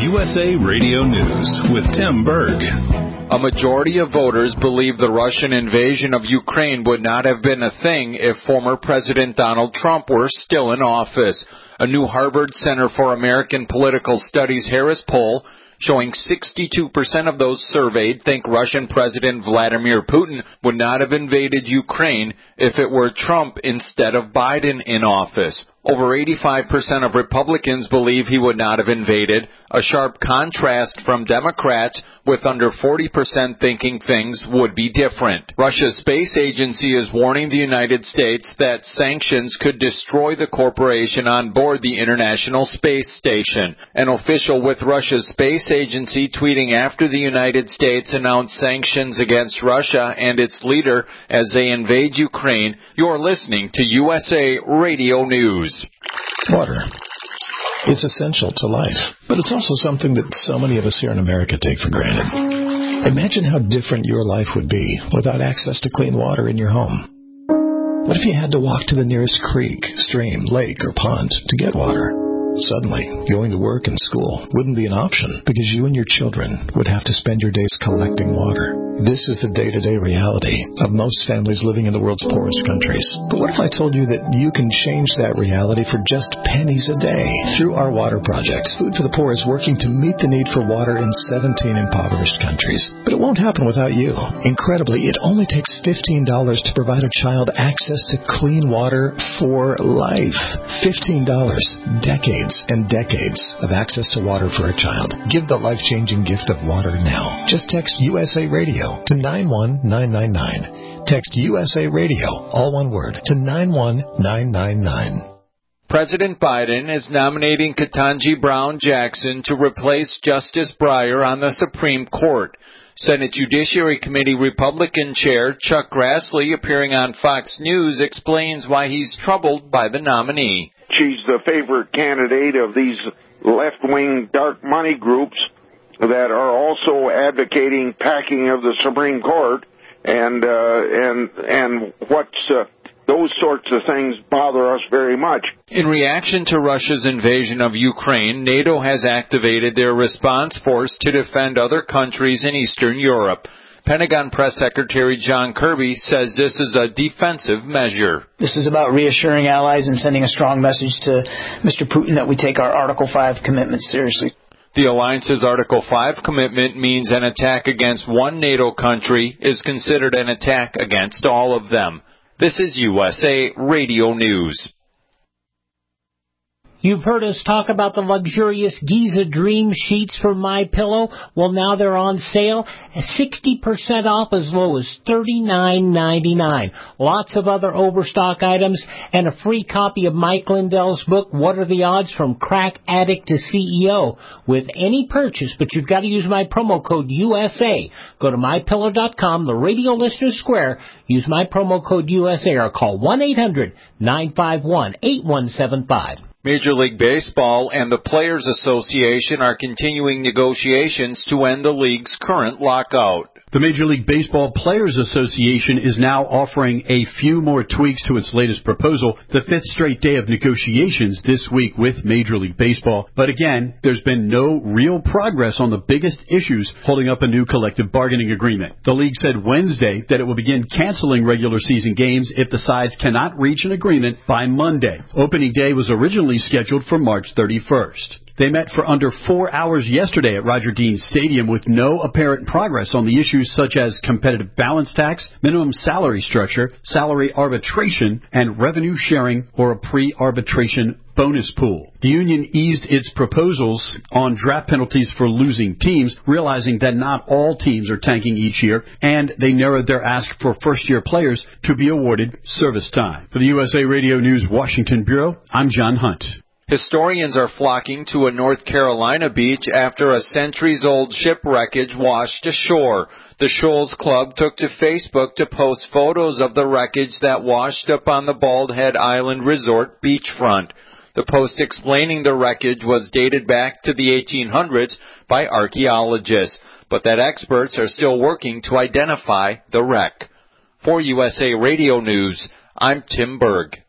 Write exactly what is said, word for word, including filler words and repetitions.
U S A Radio News with Tim Berg. A majority of voters believe the Russian invasion of Ukraine would not have been a thing if former President Donald Trump were still in office. A new Harvard Center for American Political Studies Harris poll showing sixty-two percent of those surveyed think Russian President Vladimir Putin would not have invaded Ukraine if it were Trump instead of Biden in office. Over eighty-five percent of Republicans believe he would not have invaded, a sharp contrast from Democrats, with under forty percent thinking things would be different. Russia's space agency is warning the United States that sanctions could destroy the corporation on board the International Space Station. An official with Russia's space agency tweeting after the United States announced sanctions against Russia and its leader as they invade Ukraine. You're listening to U S A Radio News. Water. It's essential to life, but it's also something that so many of us here in America take for granted. Imagine how different your life would be without access to clean water in your home. What if you had to walk to the nearest creek, stream, lake, or pond to get water? Suddenly, going to work and school wouldn't be an option because you and your children would have to spend your days collecting water. This is the day-to-day reality of most families living in the world's poorest countries. But what if I told you that you can change that reality for just pennies a day? Through our water project, Food for the Poor is working to meet the need for water in seventeen impoverished countries. But it won't happen without you. Incredibly, it only takes fifteen dollars to provide a child access to clean water for life. fifteen dollars. Decades and decades of access to water for a child. Give the life-changing gift of water now. Just text U S A Radio to nine one nine nine nine. Text U S A Radio, all one word, to nine one nine nine nine. President Biden is nominating Ketanji Brown Jackson to replace Justice Breyer on the Supreme Court. Senate Judiciary Committee Republican Chair Chuck Grassley, appearing on Fox News, explains why he's troubled by the nominee. She's the favorite candidate of these left-wing dark money groups that are also advocating packing of the Supreme Court, and uh, and and what's uh, those sorts of things bother us very much. In reaction to Russia's invasion of Ukraine, NATO has activated their response force to defend other countries in Eastern Europe. Pentagon Press Secretary John Kirby says this is a defensive measure. This is about reassuring allies and sending a strong message to Mister Putin that we take our Article five commitment seriously. The alliance's Article five commitment means an attack against one NATO country is considered an attack against all of them. This is U S A Radio News. You've heard us talk about the luxurious Giza Dream sheets from MyPillow. Well, now they're on sale at sixty percent off, as low as thirty-nine ninety-nine. Lots of other overstock items and a free copy of Mike Lindell's book, What Are the Odds from Crack Addict to C E O, with any purchase, but you've got to use my promo code U S A. Go to my pillow dot com, the Radio Listener Square, use my promo code U S A, or call one eight hundred nine five one eight one seven five. Major League Baseball and the Players Association are continuing negotiations to end the league's current lockout. The Major League Baseball Players Association is now offering a few more tweaks to its latest proposal, the fifth straight day of negotiations this week with Major League Baseball. But again, there's been no real progress on the biggest issues holding up a new collective bargaining agreement. The league said Wednesday that it will begin canceling regular season games if the sides cannot reach an agreement by Monday. Opening day was originally scheduled for March thirty-first. They met for under four hours yesterday at Roger Dean Stadium with no apparent progress on the issues such as competitive balance tax, minimum salary structure, salary arbitration, and revenue sharing or a pre-arbitration bonus pool. The union eased its proposals on draft penalties for losing teams, realizing that not all teams are tanking each year, and they narrowed their ask for first-year players to be awarded service time. For the U S A Radio News Washington Bureau, I'm John Hunt. Historians are flocking to a North Carolina beach after a centuries-old shipwreckage washed ashore. The Shoals Club took to Facebook to post photos of the wreckage that washed up on the Bald Head Island Resort beachfront. The post explaining the wreckage was dated back to the eighteen hundreds by archaeologists, but that experts are still working to identify the wreck. For U S A Radio News, I'm Tim Berg.